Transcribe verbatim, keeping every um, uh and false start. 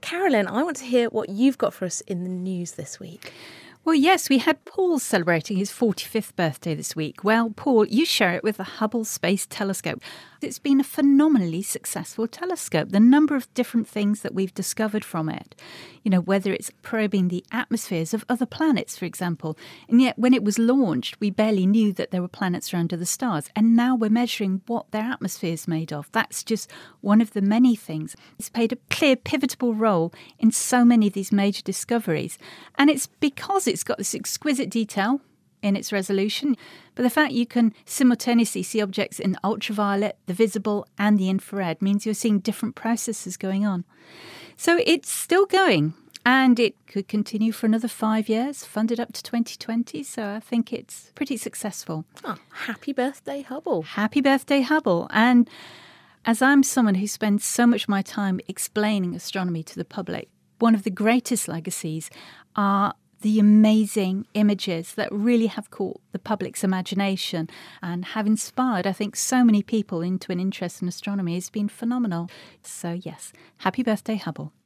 Carolyn, I want to hear what you've got for us in the news this week. Well, yes, we had Paul celebrating his forty-fifth birthday this week. Well, Paul, you share it with the Hubble Space Telescope. It's been a phenomenally successful telescope. The number of different things that we've discovered from it, you know, whether it's probing the atmospheres of other planets, for example. And yet when it was launched, we barely knew that there were planets around other stars. And now we're measuring what their atmosphere is made of. That's just one of the many things. It's played a clear, pivotal role in so many of these major discoveries. And it's because it's got this exquisite detail in its resolution, but the fact you can simultaneously see objects in ultraviolet, the visible and the infrared means you're seeing different processes going on. So it's still going, and it could continue for another five years, funded up to twenty twenty, so I think it's pretty successful. Oh, happy birthday, Hubble. Happy birthday, Hubble. And as I'm someone who spends so much of my time explaining astronomy to the public, one of the greatest legacies are the amazing images that really have caught the public's imagination and have inspired, I think, so many people into an interest in astronomy. Has been phenomenal. So yes, happy birthday, Hubble.